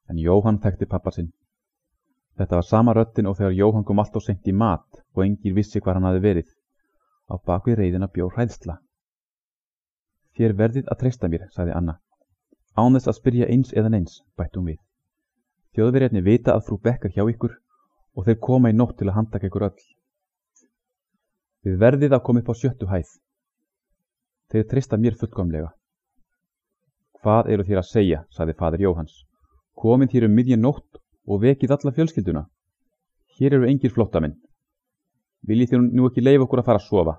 En Jóhann þekkti pabba sinn. Þetta var sama röddin og þegar Jóhann kom allt of seint í mat og enginn vissi hvar hann hafði verið. Á bak við reiðina bjó hræðsla. Þér verðið að treysta mér, sagði Anna. Án þess að spyrja eins eða neins, bætti hún við. Þjóðverjarnir vita að frú Beck er hjá ykkur og þeir koma í nótt til að handtaka ykkur öll. Þið verðið að koma upp á 7. hæð. Þeir treysta mér fullkomlega. Hvað eru þér að segja, sagði faðir Jóhanns. Komið hér miðja nótt og vekið alla fjölskylduna. Hér eru engir flóttamenn. Viljið þér nú ekki leyfa okkur að fara að sofa?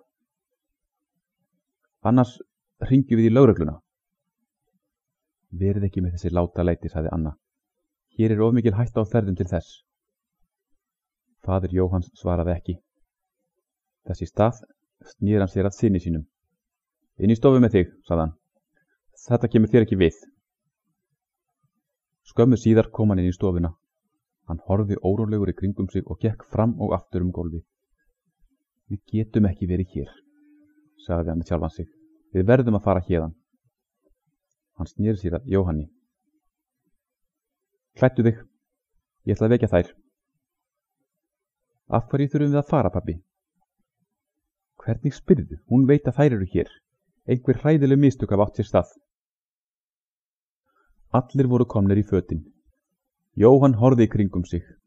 Annars hringjum við í lögregluna. Verið ekki með þessi látalæti, sagði Anna. Hér er of mikil hætta á ferðum til þess. Faðir Jóhanns svaraði ekki. Þess í stað snýr hann sér að syni sínum. Inn í stofu með þig, sagði hann. Þetta kemur þér ekki við. Skömmu síðar kom hann inn í stofuna. Hann horfði órólegur í kringum sig og gekk fram og aftur gólfið. Við getum ekki verið hér, sagði hann með sjálfan sig. Við verðum að fara héðan. Hann sneri sér að Jóhanni. Klæddu þig. Ég ætla að vekja þær. Af hverju þurfum við að fara, pabbi? Hvernig spyrðu? Hún veit að þær eru hér. Einhver hræðileg mistök hafa átt sér stað. Allir voru komnir í fötin. Jóhann horfði í kringum sig.